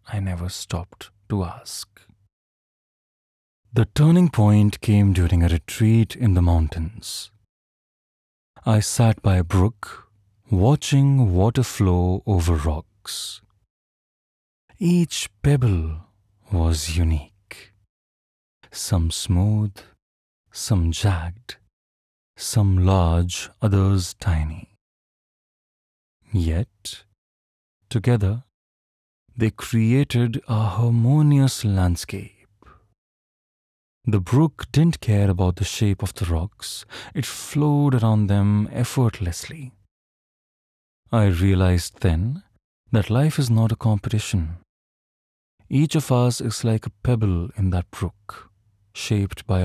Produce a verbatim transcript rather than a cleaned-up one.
I never stopped to ask. The turning point came during a retreat in the mountains. I sat by a brook, watching water flow over rocks. Each pebble was unique. Some smooth, some jagged, some large, others tiny. Yet, together, they created a harmonious landscape. The brook didn't care about the shape of the rocks, it flowed around them effortlessly. I realized then that life is not a competition. Each of us is like a pebble in that brook, shaped by